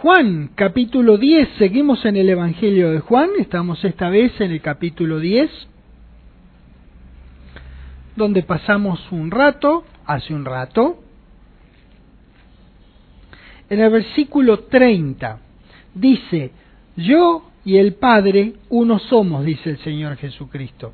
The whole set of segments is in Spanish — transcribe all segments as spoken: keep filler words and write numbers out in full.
Juan, capítulo diez, seguimos en el Evangelio de Juan, estamos esta vez en el capítulo diez, donde pasamos un rato, hace un rato. En el versículo treinta dice, yo y el Padre uno somos, dice el Señor Jesucristo.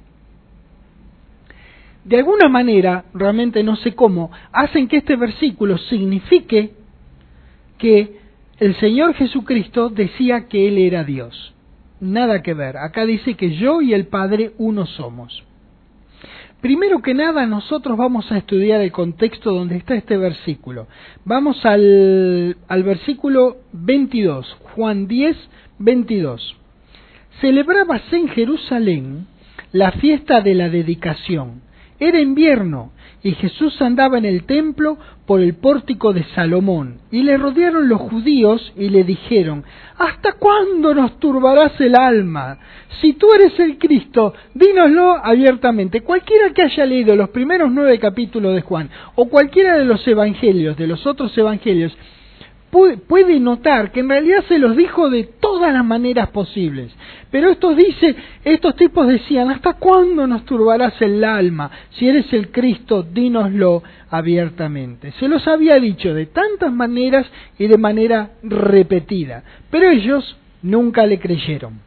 De alguna manera, realmente no sé cómo, hacen que este versículo signifique que el Señor Jesucristo decía que Él era Dios. Nada que ver. Acá dice que yo y el Padre uno somos. Primero que nada, nosotros vamos a estudiar el contexto donde está este versículo. Vamos al, al versículo veintidós, Juan diez, veintidós. Celebrábase en Jerusalén la fiesta de la dedicación. Era invierno, y Jesús andaba en el templo por el pórtico de Salomón, y le rodearon los judíos y le dijeron, ¿hasta cuándo nos turbarás el alma? Si tú eres el Cristo, dínoslo abiertamente. Cualquiera que haya leído los primeros nueve capítulos de Juan, o cualquiera de los evangelios, de los otros evangelios, puede notar que en realidad se los dijo de todas las maneras posibles. Pero estos dice, estos tipos decían, ¿hasta cuándo nos turbarás el alma? Si eres el Cristo, dínoslo abiertamente. Se los había dicho de tantas maneras y de manera repetida, pero ellos nunca le creyeron.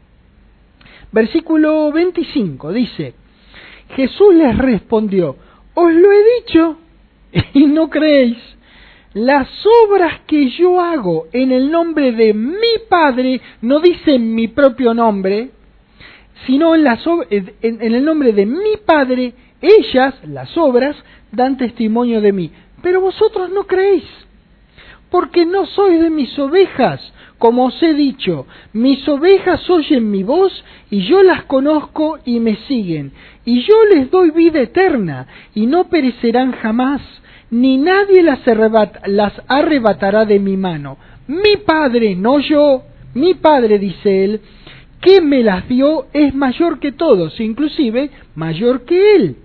Versículo veinticinco dice, Jesús les respondió, os lo he dicho y no creéis. Las obras que yo hago en el nombre de mi Padre, no dice en mi propio nombre, sino en, las, en, en el nombre de mi Padre, ellas, las obras, dan testimonio de mí. Pero vosotros no creéis, porque no sois de mis ovejas, como os he dicho. Mis ovejas oyen mi voz, y yo las conozco y me siguen. Y yo les doy vida eterna, y no perecerán jamás, ni nadie las, arrebat, las arrebatará de mi mano. Mi Padre, no yo, mi Padre, dice él, que me las dio es mayor que todos, inclusive mayor que él.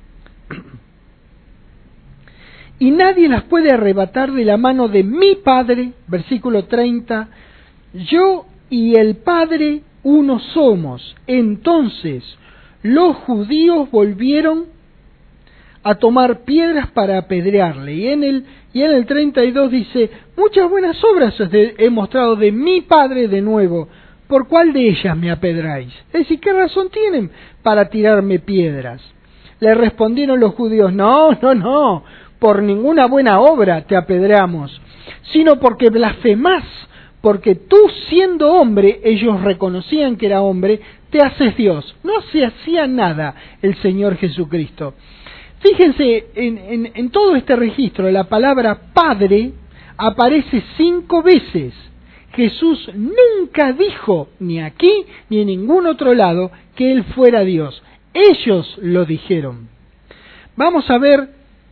Y nadie las puede arrebatar de la mano de mi Padre, versículo treinta, yo y el Padre uno somos. Entonces los judíos volvieron a tomar piedras para apedrearle. Y en el, y en el treinta y dos dice, muchas buenas obras os de, he mostrado de mi Padre de nuevo, ¿por cuál de ellas me apedráis? Es decir, ¿qué razón tienen para tirarme piedras? Le respondieron los judíos, no, no, no, por ninguna buena obra te apedreamos, sino porque blasfemás, porque tú siendo hombre, ellos reconocían que era hombre, te haces Dios. No se hacía nada el Señor Jesucristo. Fíjense, en, en, en todo este registro, la palabra Padre aparece cinco veces. Jesús nunca dijo, ni aquí ni en ningún otro lado, que Él fuera Dios. Ellos lo dijeron. Vamos a ver,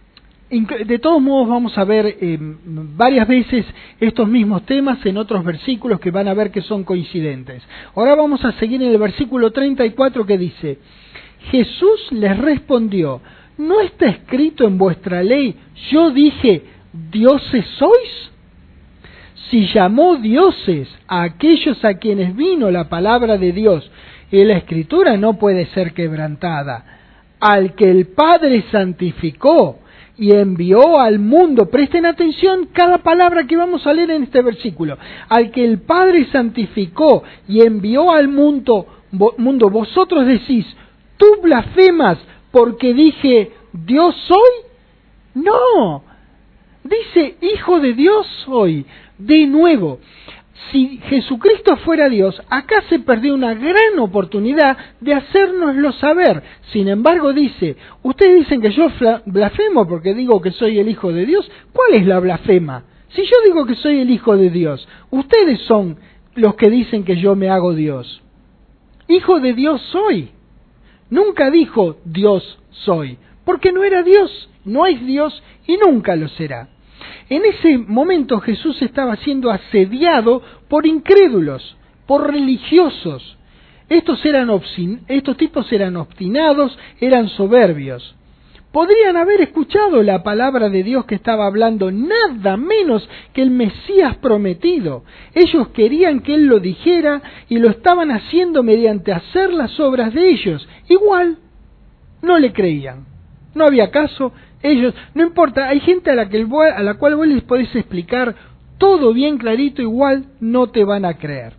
de todos modos vamos a ver eh, varias veces estos mismos temas en otros versículos que van a ver que son coincidentes. Ahora vamos a seguir en el versículo treinta y cuatro que dice, Jesús les respondió, ¿no está escrito en vuestra ley, yo dije, dioses sois? Si llamó dioses a aquellos a quienes vino la palabra de Dios, y la Escritura no puede ser quebrantada, al que el Padre santificó y envió al mundo, presten atención cada palabra que vamos a leer en este versículo, al que el Padre santificó y envió al mundo, mundo vosotros decís, tú blasfemas, porque dije, ¿Dios soy? No, dice, Hijo de Dios soy. De nuevo, si Jesucristo fuera Dios, acá se perdió una gran oportunidad de hacérnoslo saber. Sin embargo, dice, ustedes dicen que yo blasfemo porque digo que soy el Hijo de Dios. ¿Cuál es la blasfema? Si yo digo que soy el Hijo de Dios, ustedes son los que dicen que yo me hago Dios. Hijo de Dios soy. Nunca dijo Dios soy, porque no era Dios, no es Dios y nunca lo será. En ese momento Jesús estaba siendo asediado por incrédulos, por religiosos. Estos, eran obstin- estos tipos eran obstinados, eran soberbios. Podrían haber escuchado la palabra de Dios que estaba hablando, nada menos que el Mesías prometido. Ellos querían que Él lo dijera y lo estaban haciendo mediante hacer las obras de ellos. Igual, no le creían. No había caso. Ellos, no importa, hay gente a la, que, a la cual vos les podés explicar todo bien clarito, igual no te van a creer.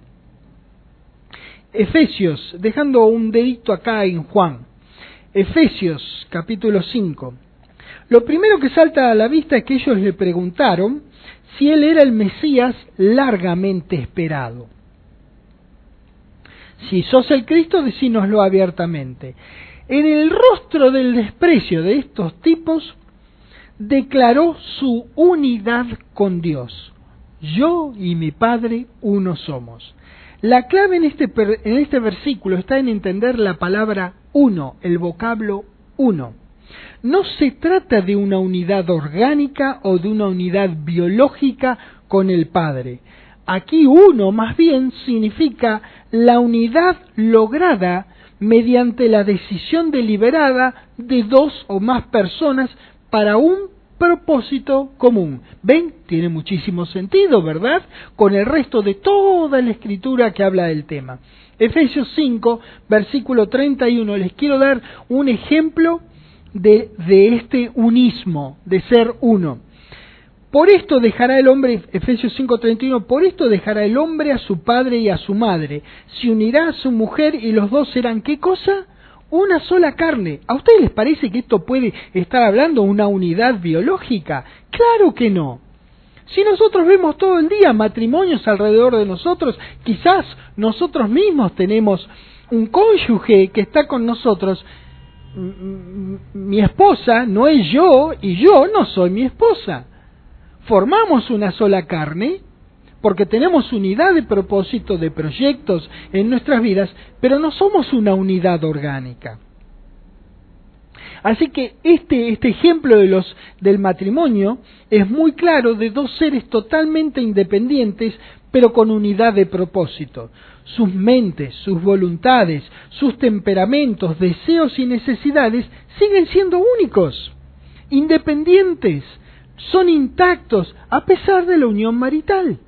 Efesios, dejando un dedito acá en Juan. Efesios, capítulo cinco. Lo primero que salta a la vista es que ellos le preguntaron si Él era el Mesías largamente esperado. Si sos el Cristo, decínoslo abiertamente. En el rostro del desprecio de estos tipos, declaró su unidad con Dios. Yo y mi Padre uno somos. La clave en este, en este versículo está en entender la palabra uno, el vocablo uno. No se trata de una unidad orgánica o de una unidad biológica con el Padre. Aquí uno más bien significa la unidad lograda mediante la decisión deliberada de dos o más personas para un propósito común. ¿Ven? Tiene muchísimo sentido, ¿verdad? Con el resto de toda la escritura que habla del tema. Efesios cinco, versículo treinta y uno, les quiero dar un ejemplo de, de este unismo, de ser uno. Por esto dejará el hombre, Efesios cinco treinta y uno, por esto dejará el hombre a su padre y a su madre, se unirá a su mujer y los dos serán, ¿qué cosa? Una sola carne. ¿A ustedes les parece que esto puede estar hablando de una unidad biológica? ¡Claro que no! Si nosotros vemos todo el día matrimonios alrededor de nosotros, quizás nosotros mismos tenemos un cónyuge que está con nosotros. Mi esposa no es yo y yo no soy mi esposa. Formamos una sola carne porque tenemos unidad de propósito, de proyectos en nuestras vidas, pero no somos una unidad orgánica. Así que este, este ejemplo de los, del matrimonio es muy claro de dos seres totalmente independientes, pero con unidad de propósito. Sus mentes, sus voluntades, sus temperamentos, deseos y necesidades siguen siendo únicos, independientes, son intactos a pesar de la unión marital.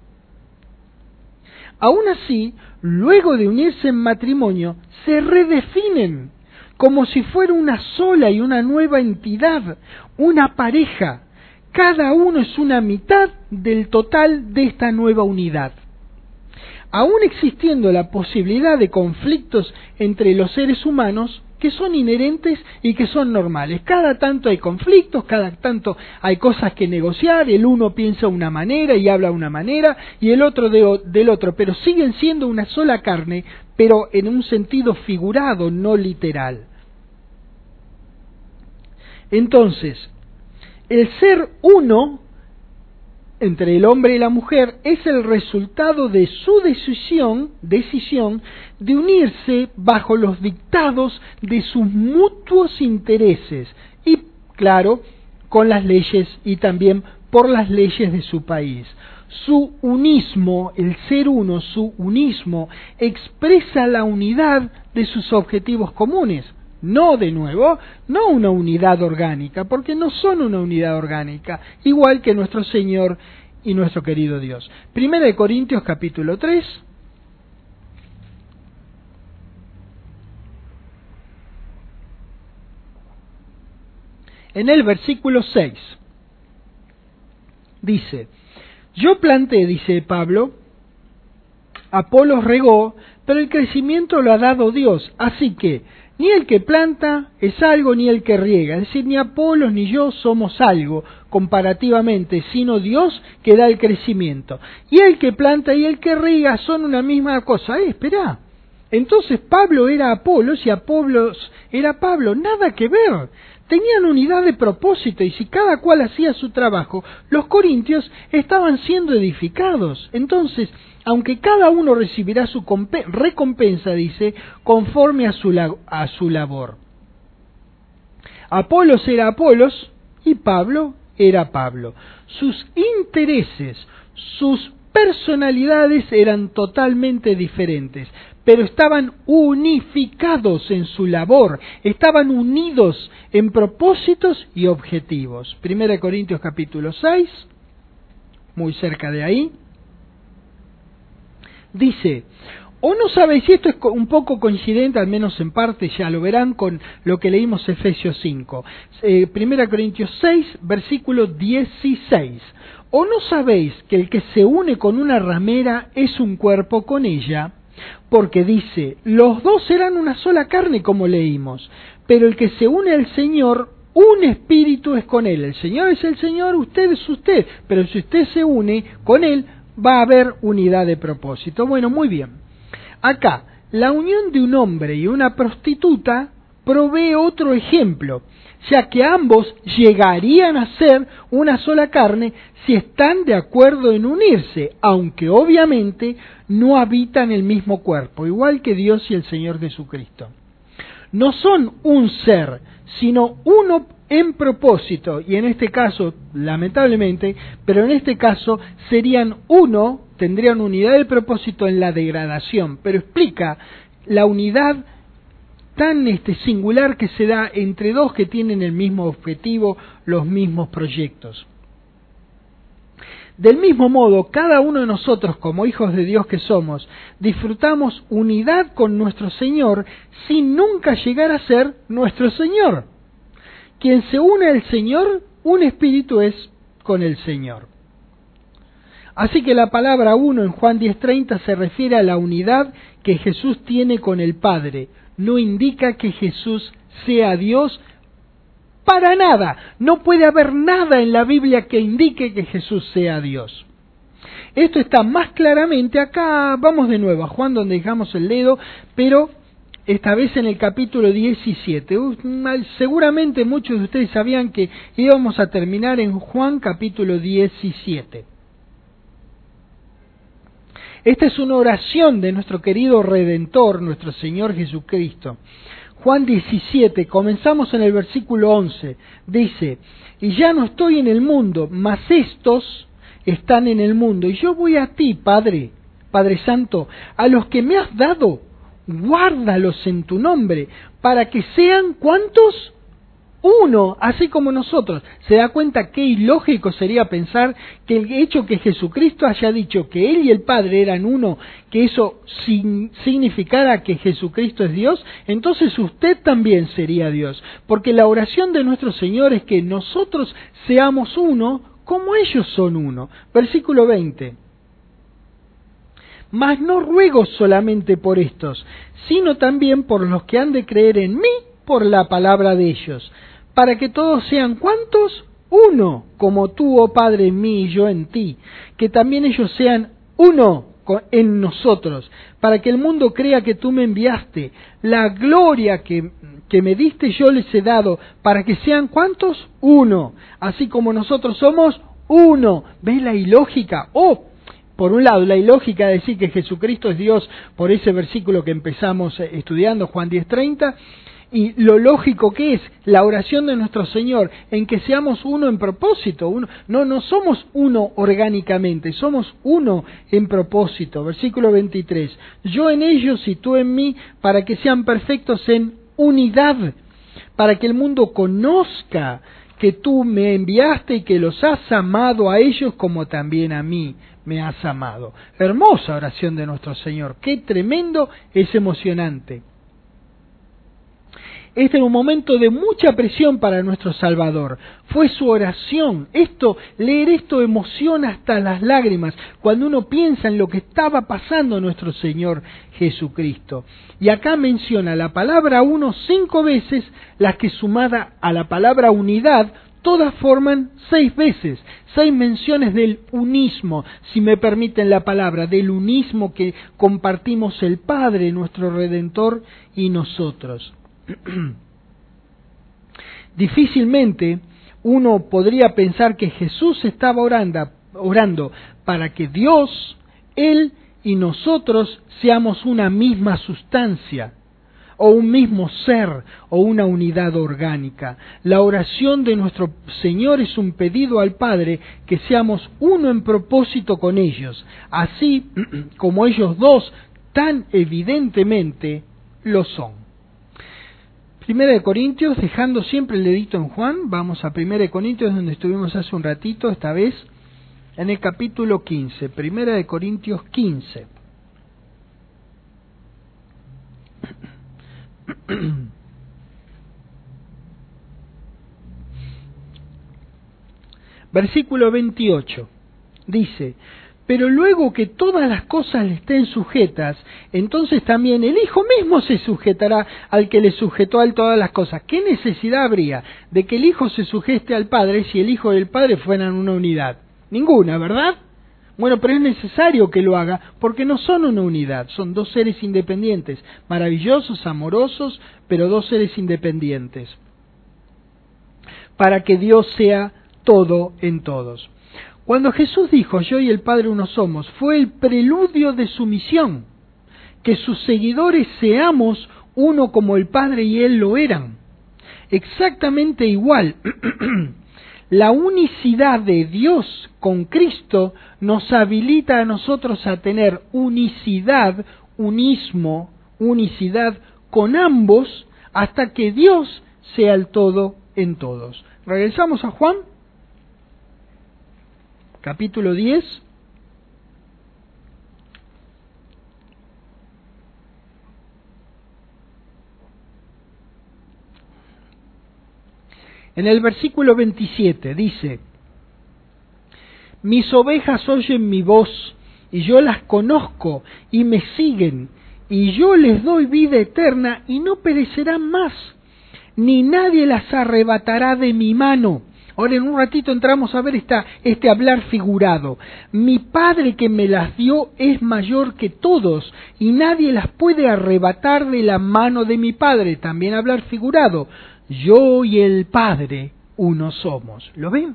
Aún así, luego de unirse en matrimonio, se redefinen como si fuera una sola y una nueva entidad, una pareja. Cada uno es una mitad del total de esta nueva unidad. Aún existiendo la posibilidad de conflictos entre los seres humanos, que son inherentes y que son normales. Cada tanto hay conflictos, cada tanto hay cosas que negociar, el uno piensa de una manera y habla de una manera, y el otro de, del otro, pero siguen siendo una sola carne, pero en un sentido figurado, no literal. Entonces, el ser uno entre el hombre y la mujer es el resultado de su decisión, decisión de unirse bajo los dictados de sus mutuos intereses y, claro, con las leyes y también por las leyes de su país. Su unismo, el ser uno, su unismo, expresa la unidad de sus objetivos comunes. No, de nuevo, no una unidad orgánica, porque no son una unidad orgánica, igual que nuestro Señor y nuestro querido Dios. Primera de Corintios capítulo tres. En el versículo seis, dice, yo planté, dice Pablo, Apolos regó, pero el crecimiento lo ha dado Dios, así que ni el que planta es algo, ni el que riega. Es decir, ni Apolos ni yo somos algo comparativamente, sino Dios que da el crecimiento. Y el que planta y el que riega son una misma cosa. Eh, espera. Entonces Pablo era Apolos y Apolos era Pablo. Nada que ver. Tenían unidad de propósito y si cada cual hacía su trabajo, los corintios estaban siendo edificados. Entonces, aunque cada uno recibirá su recompensa, dice, conforme a su, a su labor. Apolos era Apolos y Pablo era Pablo. Sus intereses, sus personalidades eran totalmente diferentes, pero estaban unificados en su labor, estaban unidos en propósitos y objetivos. Primera de Corintios capítulo seis, muy cerca de ahí, dice: ¿o no sabéis? Y esto es un poco coincidente, al menos en parte, ya lo verán, con lo que leímos en Efesios cinco. Eh, Primera Corintios seis, versículo dieciséis. ¿O no sabéis que el que se une con una ramera es un cuerpo con ella? Porque dice, los dos serán una sola carne, como leímos. Pero el que se une al Señor, un espíritu es con él. El Señor es el Señor, usted es usted. Pero si usted se une con él, va a haber unidad de propósito. Bueno, muy bien. Acá, la unión de un hombre y una prostituta provee otro ejemplo, ya que ambos llegarían a ser una sola carne si están de acuerdo en unirse, aunque obviamente no habitan el mismo cuerpo, igual que Dios y el Señor Jesucristo. No son un ser, sino uno en propósito, y en este caso, lamentablemente, pero en este caso serían uno, tendrían unidad de propósito en la degradación, pero explica la unidad tan este, singular que se da entre dos que tienen el mismo objetivo, los mismos proyectos. Del mismo modo, cada uno de nosotros, como hijos de Dios que somos, disfrutamos unidad con nuestro Señor sin nunca llegar a ser nuestro Señor. Quien se une al Señor, un espíritu es con el Señor. Así que la palabra uno en Juan diez treinta se refiere a la unidad que Jesús tiene con el Padre. No indica que Jesús sea Dios para nada. No puede haber nada en la Biblia que indique que Jesús sea Dios. Esto está más claramente acá, vamos de nuevo a Juan donde dejamos el dedo, pero esta vez en el capítulo diecisiete. Seguramente muchos de ustedes sabían que íbamos a terminar en Juan capítulo diecisiete. Esta es una oración de nuestro querido Redentor, nuestro Señor Jesucristo. Juan diecisiete, comenzamos en el versículo once, dice: y ya no estoy en el mundo, mas estos están en el mundo, y yo voy a ti, Padre, Padre Santo, a los que me has dado, guárdalos en tu nombre, para que sean, ¿cuántos? Uno, así como nosotros. ¿Se da cuenta qué ilógico sería pensar que el hecho que Jesucristo haya dicho que Él y el Padre eran uno, que eso sin, significara que Jesucristo es Dios? Entonces usted también sería Dios, porque la oración de nuestro Señor es que nosotros seamos uno como ellos son uno. Versículo veinte. Mas no ruego solamente por estos, sino también por los que han de creer en mí por la palabra de ellos, para que todos sean, ¿cuántos? Uno, como tú, oh Padre, en mí y yo en ti, que también ellos sean uno en nosotros, para que el mundo crea que tú me enviaste. La gloria que, que me diste yo les he dado, para que sean, ¿cuántos? Uno, así como nosotros somos uno. ¿Ves la ilógica? Oh, por un lado, la ilógica de decir que Jesucristo es Dios por ese versículo que empezamos estudiando, Juan diez treinta, y lo lógico que es la oración de nuestro Señor, en que seamos uno en propósito. Uno, no, no somos uno orgánicamente, somos uno en propósito. Versículo veintitrés, yo en ellos y tú en mí, para que sean perfectos en unidad, para que el mundo conozca que tú me enviaste y que los has amado a ellos como también a mí me has amado. Hermosa oración de nuestro Señor, qué tremendo, es emocionante. Este es un momento de mucha presión para nuestro Salvador. Fue su oración. Esto, leer esto emociona hasta las lágrimas cuando uno piensa en lo que estaba pasando nuestro Señor Jesucristo. Y acá menciona la palabra uno cinco veces, las que sumada a la palabra unidad, todas forman seis veces, seis menciones del unismo, si me permiten la palabra, del unismo que compartimos el Padre, nuestro Redentor, y nosotros. Difícilmente uno podría pensar que Jesús estaba orando, orando para que Dios, Él y nosotros seamos una misma sustancia, o un mismo ser, o una unidad orgánica. La oración de nuestro Señor es un pedido al Padre que seamos uno en propósito con ellos, así como ellos dos tan evidentemente lo son. Primera de Corintios, dejando siempre el dedito en Juan, vamos a Primera de Corintios, donde estuvimos hace un ratito, esta vez en el capítulo quince, Primera de Corintios quince. Versículo veintiocho, dice: pero luego que todas las cosas le estén sujetas, entonces también el Hijo mismo se sujetará al que le sujetó a él todas las cosas. ¿Qué necesidad habría de que el Hijo se sujete al Padre si el Hijo y el Padre fueran una unidad? Ninguna, ¿verdad? Bueno, pero es necesario que lo haga porque no son una unidad, son dos seres independientes, maravillosos, amorosos, pero dos seres independientes, para que Dios sea todo en todos. Cuando Jesús dijo, yo y el Padre uno somos, fue el preludio de su misión, que sus seguidores seamos uno como el Padre y Él lo eran. Exactamente igual, la unicidad de Dios con Cristo nos habilita a nosotros a tener unicidad, unismo, unicidad con ambos, hasta que Dios sea el todo en todos. Regresamos a Juan. Capítulo diez. En el versículo veintisiete dice: mis ovejas oyen mi voz, y yo las conozco, y me siguen, y yo les doy vida eterna, y no perecerán más, ni nadie las arrebatará de mi mano. Ahora en un ratito entramos a ver esta, este hablar figurado. Mi Padre que me las dio es mayor que todos, y nadie las puede arrebatar de la mano de mi Padre. También hablar figurado. Yo y el Padre uno somos. ¿Lo ven?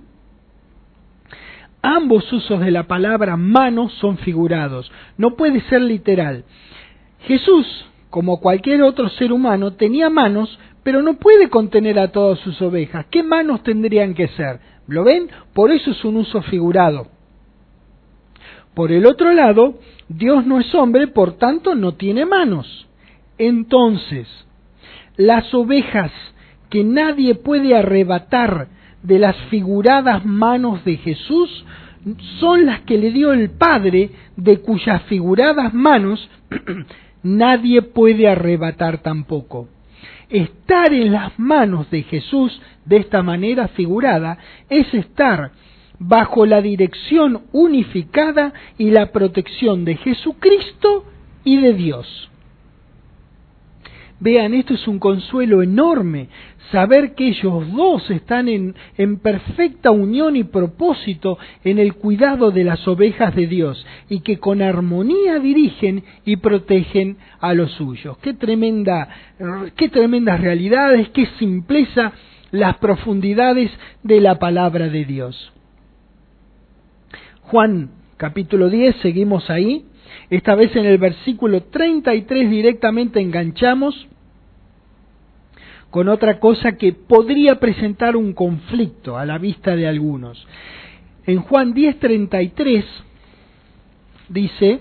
Ambos usos de la palabra mano son figurados. No puede ser literal. Jesús, como cualquier otro ser humano, tenía manos, pero no puede contener a todas sus ovejas. ¿Qué manos tendrían que ser? ¿Lo ven? Por eso es un uso figurado. Por el otro lado, Dios no es hombre, por tanto no tiene manos. Entonces, las ovejas que nadie puede arrebatar de las figuradas manos de Jesús son las que le dio el Padre, de cuyas figuradas manos nadie puede arrebatar tampoco. Estar en las manos de Jesús de esta manera figurada es estar bajo la dirección unificada y la protección de Jesucristo y de Dios. Vean, esto es un consuelo enorme, saber que ellos dos están en, en perfecta unión y propósito en el cuidado de las ovejas de Dios, y que con armonía dirigen y protegen a los suyos. Qué tremenda, qué tremendas realidades, qué simpleza las profundidades de la palabra de Dios. Juan capítulo diez, seguimos ahí. Esta vez en el versículo treinta y tres directamente enganchamos con otra cosa que podría presentar un conflicto a la vista de algunos. En Juan diez, treinta y tres dice: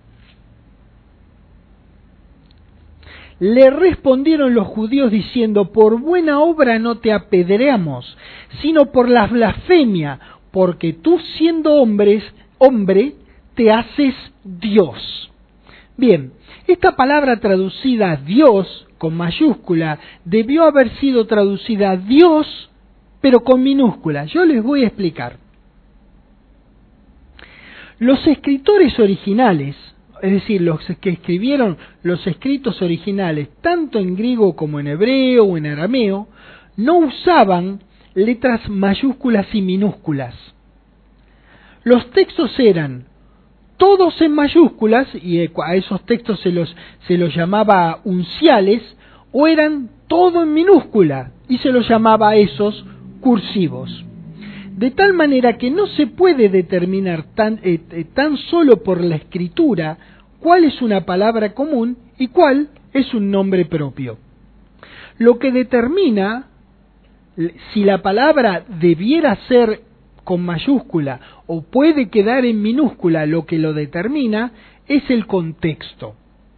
le respondieron los judíos diciendo, por buena obra no te apedreamos, sino por la blasfemia, porque tú siendo hombres, hombre, te haces Dios. Bien, esta palabra traducida Dios con mayúscula debió haber sido traducida Dios, pero con minúscula. Yo les voy a explicar. Los escritores originales, es decir, los que escribieron los escritos originales, tanto en griego como en hebreo o en arameo, no usaban letras mayúsculas y minúsculas. Los textos eran todos en mayúsculas, y a esos textos se los, se los llamaba unciales, o eran todo en minúscula, y se los llamaba a esos cursivos. De tal manera que no se puede determinar tan, eh, eh, tan solo por la escritura cuál es una palabra común y cuál es un nombre propio. Lo que determina si la palabra debiera ser con mayúscula o puede quedar en minúscula, lo que lo determina es el contexto.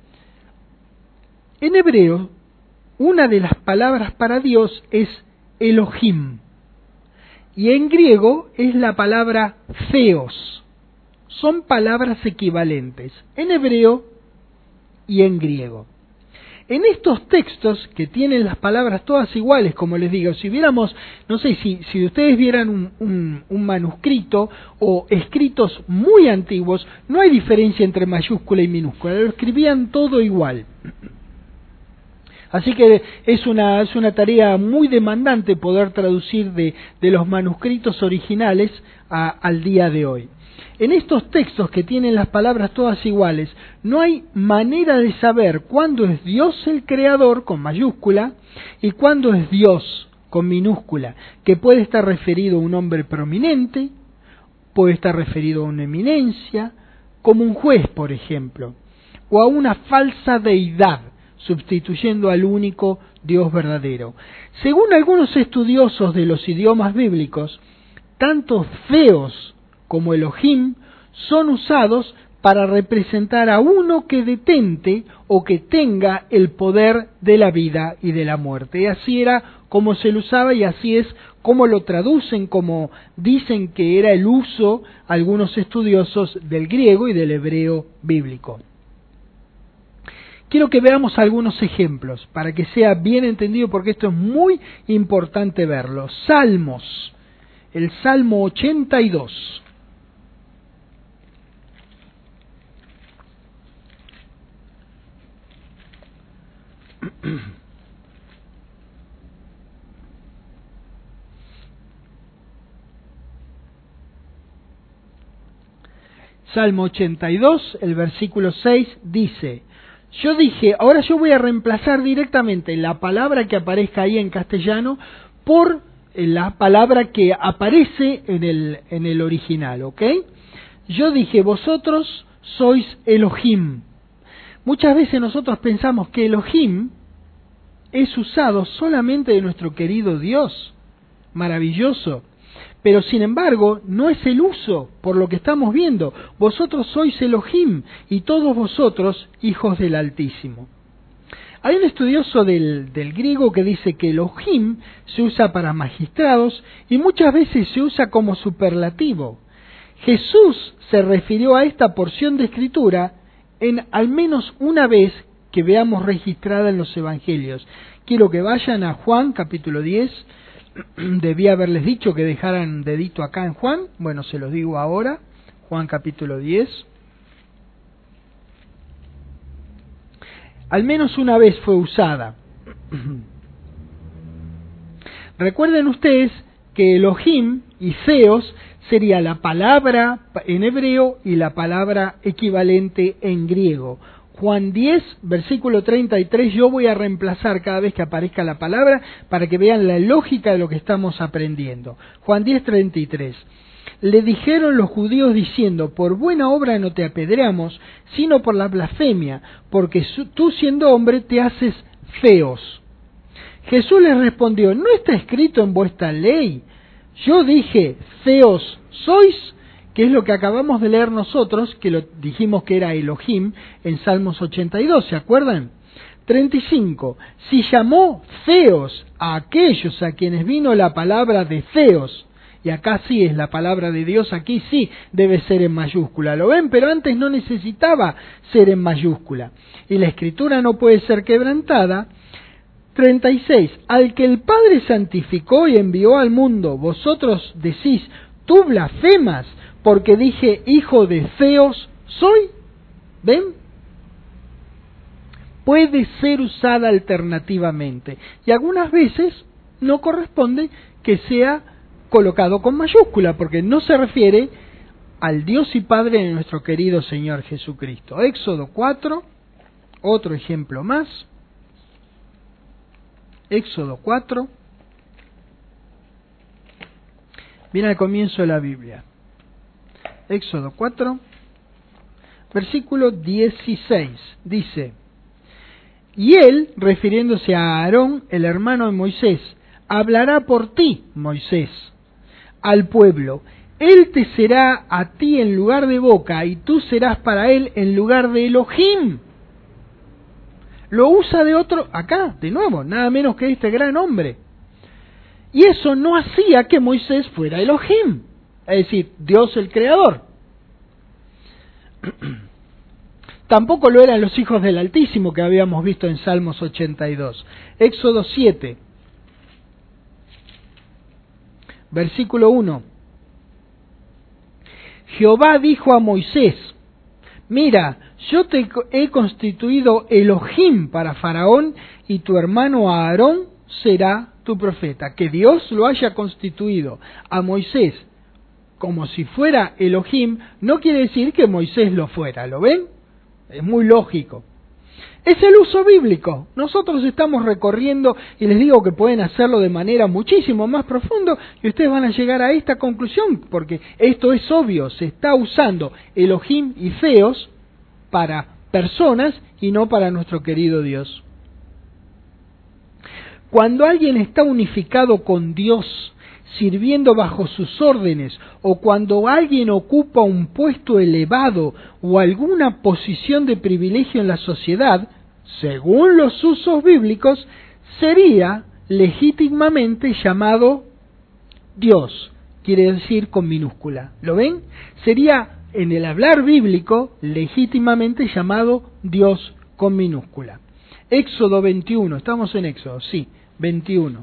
En hebreo, una de las palabras para Dios es Elohim, y en griego es la palabra Theos. Son palabras equivalentes en hebreo y en griego. En estos textos que tienen las palabras todas iguales, como les digo, si viéramos, no sé, si, si ustedes vieran un, un, un manuscrito o escritos muy antiguos, no hay diferencia entre mayúscula y minúscula, lo escribían todo igual. Así que es una, es una tarea muy demandante poder traducir de, de los manuscritos originales a, al día de hoy. En estos textos que tienen las palabras todas iguales, no hay manera de saber cuándo es Dios el creador, con mayúscula, y cuándo es Dios, con minúscula, que puede estar referido a un hombre prominente, puede estar referido a una eminencia, como un juez, por ejemplo, o a una falsa deidad, sustituyendo al único Dios verdadero. Según algunos estudiosos de los idiomas bíblicos, tanto Theos como Elohim son usados para representar a uno que detente o que tenga el poder de la vida y de la muerte. Y así era como se lo usaba y así es como lo traducen, como dicen que era el uso algunos estudiosos del griego y del hebreo bíblico. Quiero que veamos algunos ejemplos para que sea bien entendido, porque esto es muy importante verlo. Salmos, el Salmo ochenta y dos. Salmo ochenta y dos, el versículo seis, dice: yo dije, ahora yo voy a reemplazar directamente la palabra que aparezca ahí en castellano por la palabra que aparece en el, en el original, ¿ok? Yo dije, vosotros sois Elohim. Muchas veces nosotros pensamos que Elohim es usado solamente de nuestro querido Dios, maravilloso, pero sin embargo no es el uso por lo que estamos viendo. Vosotros sois Elohim y todos vosotros hijos del Altísimo. Hay un estudioso del, del griego que dice que Elohim se usa para magistrados y muchas veces se usa como superlativo. Jesús se refirió a esta porción de escritura en al menos una vez que veamos registrada en los evangelios. Quiero que vayan a Juan capítulo diez. Debía haberles dicho que dejaran dedito acá en Juan. Bueno, se los digo ahora. Juan capítulo diez. Al menos una vez fue usada. Recuerden ustedes que Elohim y Theos sería la palabra en hebreo y la palabra equivalente en griego. Juan diez, versículo treinta y tres, yo voy a reemplazar cada vez que aparezca la palabra para que vean la lógica de lo que estamos aprendiendo. Juan diez, treinta y tres. Le dijeron los judíos diciendo, por buena obra no te apedreamos, sino por la blasfemia, porque tú siendo hombre te haces feos. Jesús les respondió, ¿no está escrito en vuestra ley? Yo dije, feos sois, que es lo que acabamos de leer nosotros, que lo dijimos que era Elohim en Salmos ochenta y dos, ¿se acuerdan? treinta y cinco. Si llamó feos a aquellos a quienes vino la palabra de feos, y acá sí es la palabra de Dios, aquí sí debe ser en mayúscula, ¿lo ven? Pero antes no necesitaba ser en mayúscula. Y la escritura no puede ser quebrantada. treinta y seis. Al que el Padre santificó y envió al mundo, vosotros decís, tú blasfemas, porque dije, hijo de feos soy. ¿Ven? Puede ser usada alternativamente. Y algunas veces no corresponde que sea colocado con mayúscula, porque no se refiere al Dios y Padre de nuestro querido Señor Jesucristo. Éxodo cuatro, otro ejemplo más. Éxodo cuatro. Viene al comienzo de la Biblia. Éxodo cuatro, versículo dieciséis. Dice, y él, refiriéndose a Aarón, el hermano de Moisés, hablará por ti, Moisés, al pueblo. Él te será a ti en lugar de boca, y tú serás para él en lugar de Elohim. Lo usa de otro, acá, de nuevo, nada menos que este gran hombre. Y eso no hacía que Moisés fuera Elohim, es decir, Dios el Creador. Tampoco lo eran los hijos del Altísimo que habíamos visto en Salmos ochenta y dos. Éxodo siete, versículo uno. Jehová dijo a Moisés, mira, yo te he constituido Elohim para Faraón y tu hermano Aarón será tu profeta. Que Dios lo haya constituido a Moisés como si fuera Elohim no quiere decir que Moisés lo fuera, ¿lo ven? Es muy lógico. Es el uso bíblico. Nosotros estamos recorriendo, y les digo que pueden hacerlo de manera muchísimo más profunda, y ustedes van a llegar a esta conclusión, porque esto es obvio, se está usando Elohim y Theos para personas y no para nuestro querido Dios. Cuando alguien está unificado con Dios, sirviendo bajo sus órdenes, o cuando alguien ocupa un puesto elevado o alguna posición de privilegio en la sociedad, según los usos bíblicos, sería legítimamente llamado Dios, quiere decir con minúscula. ¿Lo ven? Sería, en el hablar bíblico, legítimamente llamado Dios con minúscula. Éxodo veintiuno, estamos en Éxodo, sí, veintiuno.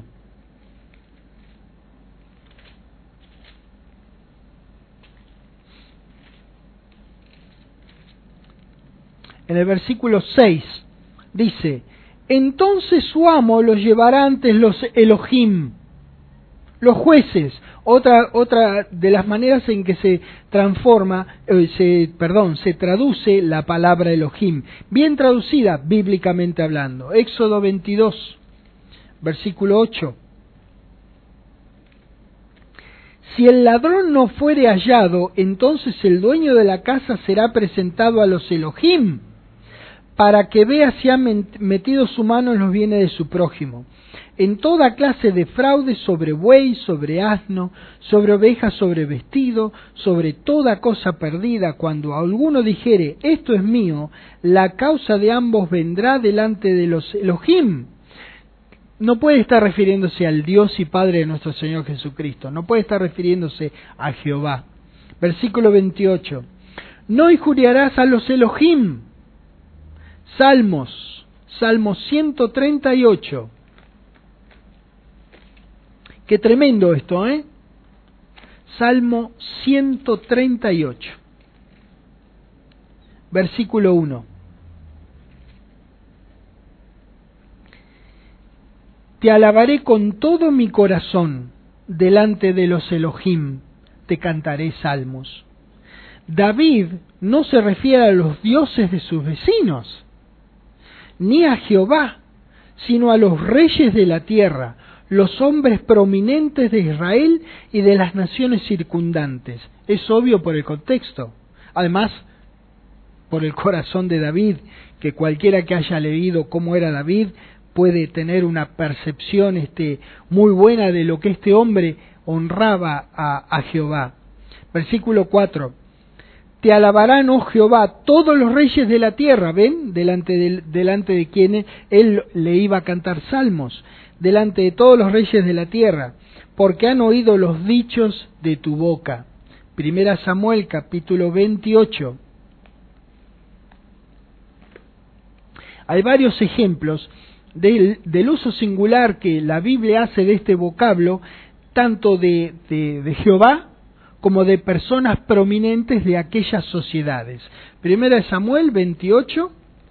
En el versículo seis dice, entonces su amo los llevará ante los Elohim, los jueces, otra otra de las maneras en que se transforma, eh, se, perdón, se traduce la palabra Elohim, bien traducida bíblicamente hablando. Éxodo veintidós, versículo ocho. Si el ladrón no fuere hallado, entonces el dueño de la casa será presentado a los Elohim, para que vea si ha metido su mano en los bienes de su prójimo, en toda clase de fraude sobre buey, sobre asno, sobre oveja, sobre vestido, sobre toda cosa perdida. Cuando alguno dijere, esto es mío, la causa de ambos vendrá delante de los Elohim. No puede estar refiriéndose al Dios y Padre de nuestro Señor Jesucristo, no puede estar refiriéndose a Jehová. Versículo veintiocho. No injuriarás a los Elohim. Salmos, Salmo ciento treinta y ocho. Qué tremendo esto, ¿eh? Salmo ciento treinta y ocho. Versículo uno. Te alabaré con todo mi corazón, delante de los Elohim, te cantaré salmos. David no se refiere a los dioses de sus vecinos, ni a Jehová, sino a los reyes de la tierra, los hombres prominentes de Israel y de las naciones circundantes. Es obvio por el contexto. Además, por el corazón de David, que cualquiera que haya leído cómo era David puede tener una percepción este, muy buena de lo que este hombre honraba a, a Jehová. Versículo cuatro. Te alabarán, oh Jehová, todos los reyes de la tierra, ¿ven? Delante de, delante de quienes él le iba a cantar salmos, delante de todos los reyes de la tierra, porque han oído los dichos de tu boca. Primera Samuel, capítulo veintiocho. Hay varios ejemplos del, del uso singular que la Biblia hace de este vocablo, tanto de, de, de Jehová, como de personas prominentes de aquellas sociedades. Primera de Samuel veintiocho.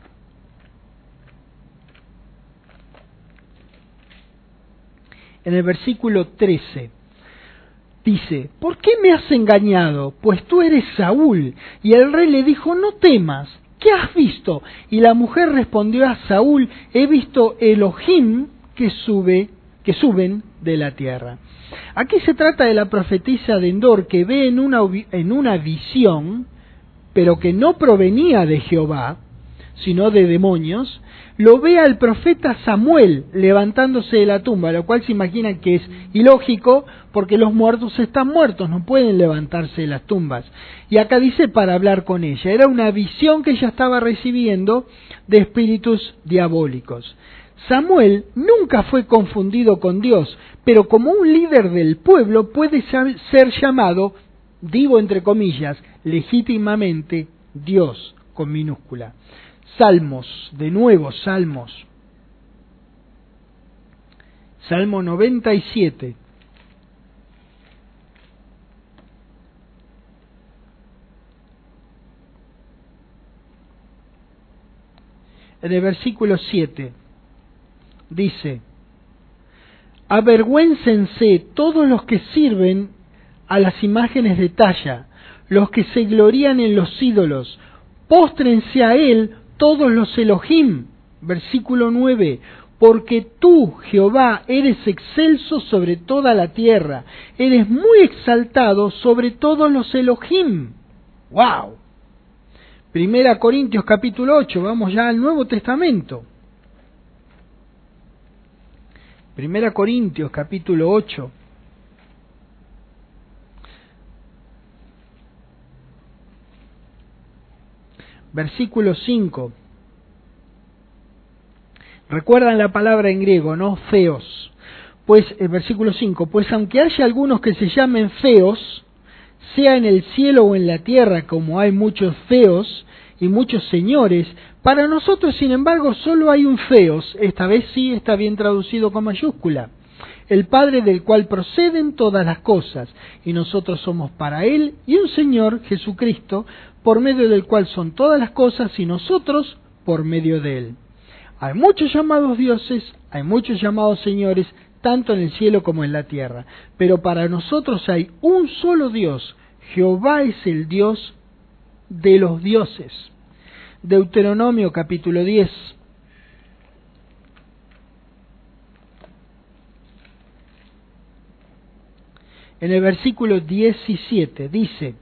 En el versículo trece. Dice, ¿por qué me has engañado? Pues tú eres Saúl. Y el rey le dijo, no temas, ¿qué has visto? Y la mujer respondió a Saúl, he visto Elohim que sube, que suben de la tierra. Aquí se trata de la profetisa de Endor que ve en una, en una visión, pero que no provenía de Jehová, sino de demonios, lo ve al profeta Samuel levantándose de la tumba, lo cual se imaginan que es ilógico porque los muertos están muertos, no pueden levantarse de las tumbas. Y acá dice para hablar con ella, era una visión que ella estaba recibiendo de espíritus diabólicos. Samuel nunca fue confundido con Dios, pero como un líder del pueblo puede ser llamado, digo entre comillas, legítimamente Dios con minúscula. Salmos, de nuevo Salmos. Salmo noventa y siete. En el versículo siete dice: avergüéncense todos los que sirven a las imágenes de talla, los que se glorían en los ídolos, póstrense a él todos los Elohim. Versículo nueve, porque tú, Jehová, eres excelso sobre toda la tierra, eres muy exaltado sobre todos los Elohim. ¡Wow! Primera Corintios capítulo ocho, vamos ya al Nuevo Testamento. Primera Corintios capítulo ocho. Versículo cinco. Recuerdan la palabra en griego, ¿no? Feos. Pues, el versículo cinco, pues aunque haya algunos que se llamen feos, sea en el cielo o en la tierra, como hay muchos feos y muchos señores, para nosotros, sin embargo, solo hay un feos, esta vez sí está bien traducido con mayúscula, el Padre del cual proceden todas las cosas, y nosotros somos para Él, y un Señor, Jesucristo, por medio del cual son todas las cosas, y nosotros por medio de Él. Hay muchos llamados dioses, hay muchos llamados señores, tanto en el cielo como en la tierra, pero para nosotros hay un solo Dios, Jehová es el Dios de los dioses. Deuteronomio capítulo diez. En el versículo diecisiete dice: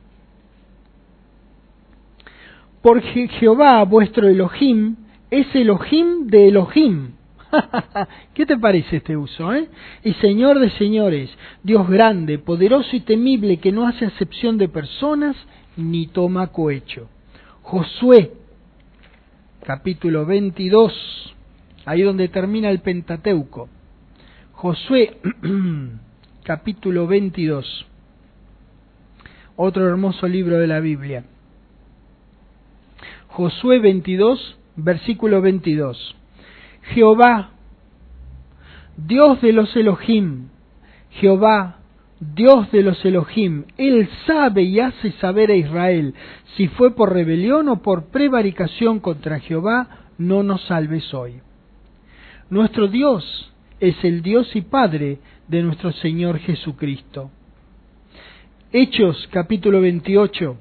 porque Jehová vuestro Elohim es Elohim de Elohim. ¿Qué te parece este uso, eh? Y Señor de señores, Dios grande, poderoso y temible, que no hace acepción de personas ni toma cohecho. Josué, capítulo veintidós, ahí donde termina el Pentateuco. Josué, capítulo veintidós, otro hermoso libro de la Biblia. Josué veintidós, versículo veintidós. Jehová, Dios de los Elohim, Jehová, Dios de los Elohim, Él sabe y hace saber a Israel, si fue por rebelión o por prevaricación contra Jehová, no nos salves hoy. Nuestro Dios es el Dios y Padre de nuestro Señor Jesucristo. Hechos, capítulo veintiocho.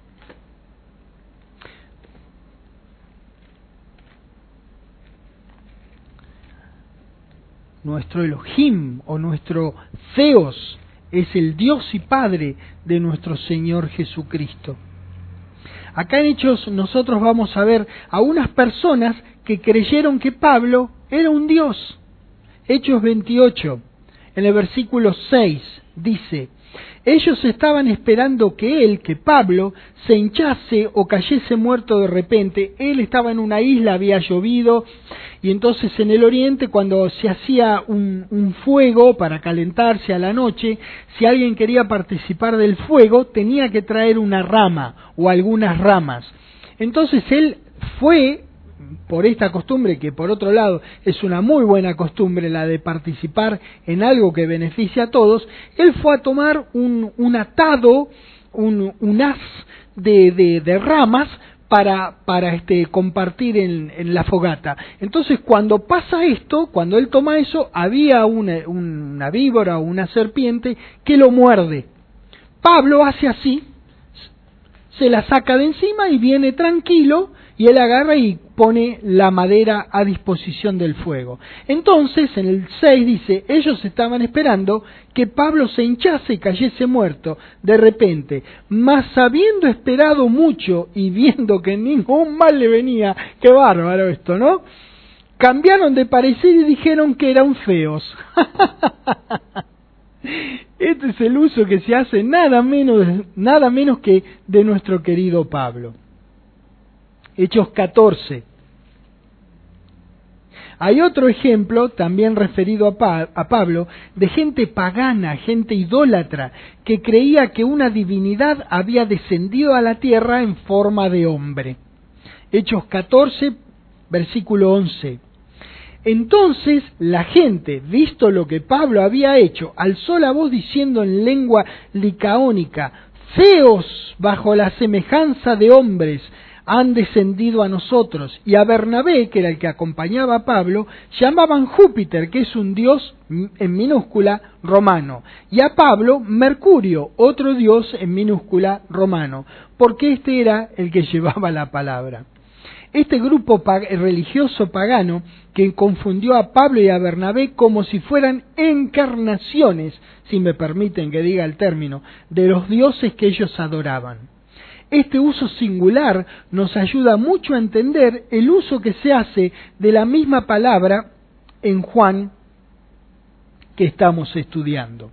Nuestro Elohim o nuestro Theos es el Dios y Padre de nuestro Señor Jesucristo. Acá en Hechos nosotros vamos a ver a unas personas que creyeron que Pablo era un Dios. Hechos veintiocho, en el versículo seis, dice: ellos estaban esperando que él, que Pablo, se hinchase o cayese muerto de repente. Él estaba en una isla, había llovido, y entonces en el oriente, cuando se hacía un, un fuego para calentarse a la noche, si alguien quería participar del fuego, tenía que traer una rama o algunas ramas. Entonces él fue, por esta costumbre, que por otro lado es una muy buena costumbre, la de participar en algo que beneficia a todos, él fue a tomar un, un atado, un, un haz de, de, de ramas para, para este, compartir en, en la fogata. Entonces cuando pasa esto, cuando él toma eso, había una, una víbora o una serpiente que lo muerde. Pablo hace así, se la saca de encima y viene tranquilo, y él agarra y pone la madera a disposición del fuego. Entonces, en el seis dice, ellos estaban esperando que Pablo se hinchase y cayese muerto de repente, mas habiendo esperado mucho y viendo que ningún mal le venía, Qué bárbaro esto, ¿no? Cambiaron de parecer y dijeron que eran feos. Este es el uso que se hace nada menos, nada menos que de nuestro querido Pablo. Hechos catorce. Hay otro ejemplo, también referido a, pa- a Pablo, de gente pagana, gente idólatra, que creía que una divinidad había descendido a la tierra en forma de hombre. Hechos catorce, versículo once. Entonces la gente, visto lo que Pablo había hecho, alzó la voz diciendo en lengua licaónica: feos bajo la semejanza de hombres han descendido a nosotros. Y a Bernabé, que era el que acompañaba a Pablo, llamaban Júpiter, que es un dios en minúscula romano, y a Pablo Mercurio, otro dios en minúscula romano, porque este era el que llevaba la palabra. Este grupo religioso pagano que confundió a Pablo y a Bernabé como si fueran encarnaciones, si me permiten que diga el término, de los dioses que ellos adoraban. Este uso singular nos ayuda mucho a entender el uso que se hace de la misma palabra en Juan que estamos estudiando.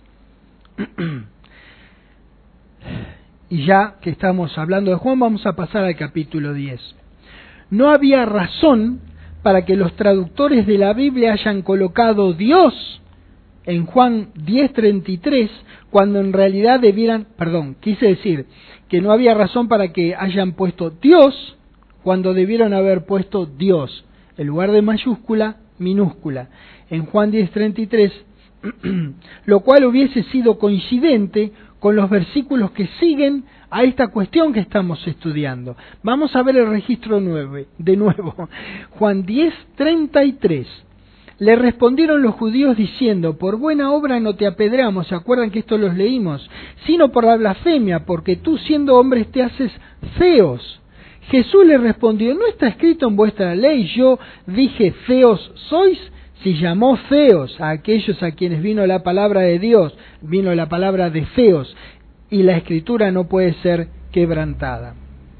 Y ya que estamos hablando de Juan, vamos a pasar al capítulo diez. No había razón para que los traductores de la Biblia hayan colocado Dios en Juan diez treinta y tres, cuando en realidad debieran, perdón, quise decir que no había razón para que hayan puesto Dios cuando debieron haber puesto Dios, en lugar de mayúscula, minúscula, en Juan diez treinta y tres, lo cual hubiese sido coincidente con los versículos que siguen a esta cuestión que estamos estudiando. Vamos a ver el registro nueve, de nuevo. Juan diez treinta y tres. Le respondieron los judíos diciendo: por buena obra no te apedreamos, ¿se acuerdan que esto los leímos? Sino por la blasfemia, porque tú siendo hombres te haces feos. Jesús le respondió: ¿no está escrito en vuestra ley, yo dije feos sois? Si llamó feos a aquellos a quienes vino la palabra de Dios, vino la palabra de feos, y la escritura no puede ser quebrantada.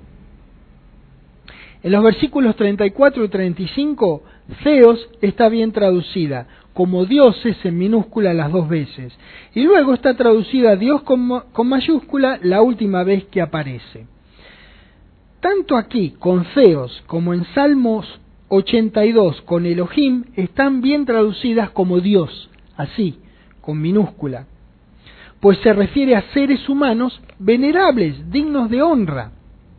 En los versículos treinta y cuatro y treinta y cinco, feos está bien traducida, como dioses en minúscula las dos veces. Y luego está traducida Dios con, con mayúscula la última vez que aparece. Tanto aquí con feos como en Salmos ochenta y dos con Elohim están bien traducidas como Dios, así, con minúscula, pues se refiere a seres humanos venerables, dignos de honra.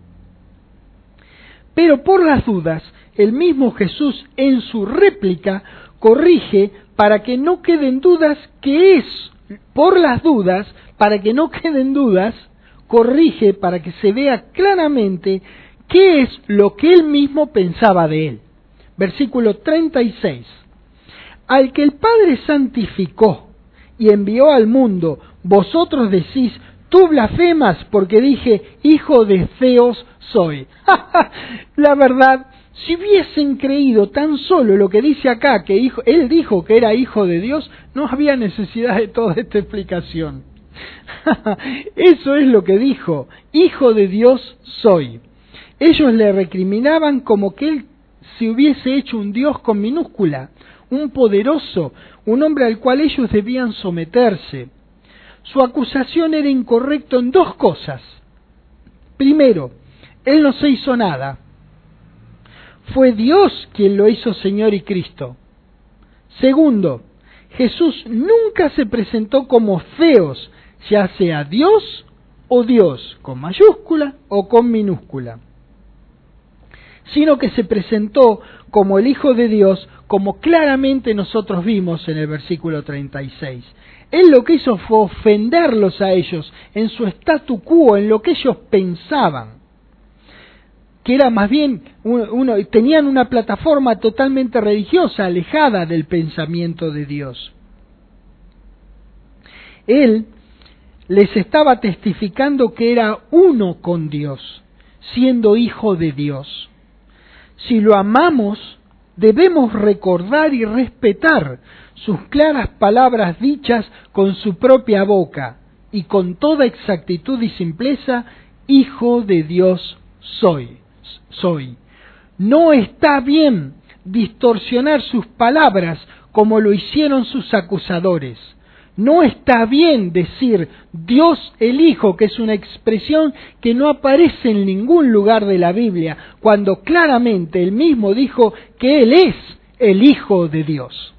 Pero por las dudas, el mismo Jesús en su réplica corrige para que no queden dudas que es, por las dudas, para que no queden dudas, corrige para que se vea claramente qué es lo que él mismo pensaba de él. Versículo treinta y seis. Al que el Padre santificó y envió al mundo, vosotros decís: tú blasfemas, porque dije, hijo de feos soy. La verdad, si hubiesen creído tan solo lo que dice acá, que hijo, él dijo que era hijo de Dios, no había necesidad de toda esta explicación. Eso es lo que dijo: hijo de Dios soy. Ellos le recriminaban como que él se hubiese hecho un Dios con minúscula, un poderoso, un hombre al cual ellos debían someterse. Su acusación era incorrecta en dos cosas. Primero, él no se hizo nada. Fue Dios quien lo hizo Señor y Cristo. Segundo, Jesús nunca se presentó como feos, ya sea Dios o Dios, con mayúscula o con minúscula, sino que se presentó como el Hijo de Dios, como claramente nosotros vimos en el versículo treinta y seis. Él lo que hizo fue ofenderlos a ellos en su statu quo, en lo que ellos pensaban, que era más bien, uno, uno, tenían una plataforma totalmente religiosa, alejada del pensamiento de Dios. Él les estaba testificando que era uno con Dios, siendo hijo de Dios. Si lo amamos, debemos recordar y respetar sus claras palabras dichas con su propia boca, y con toda exactitud y simpleza: hijo de Dios soy, soy. No está bien distorsionar sus palabras como lo hicieron sus acusadores. No está bien decir Dios el Hijo, que es una expresión que no aparece en ningún lugar de la Biblia, cuando claramente Él mismo dijo que Él es el Hijo de Dios.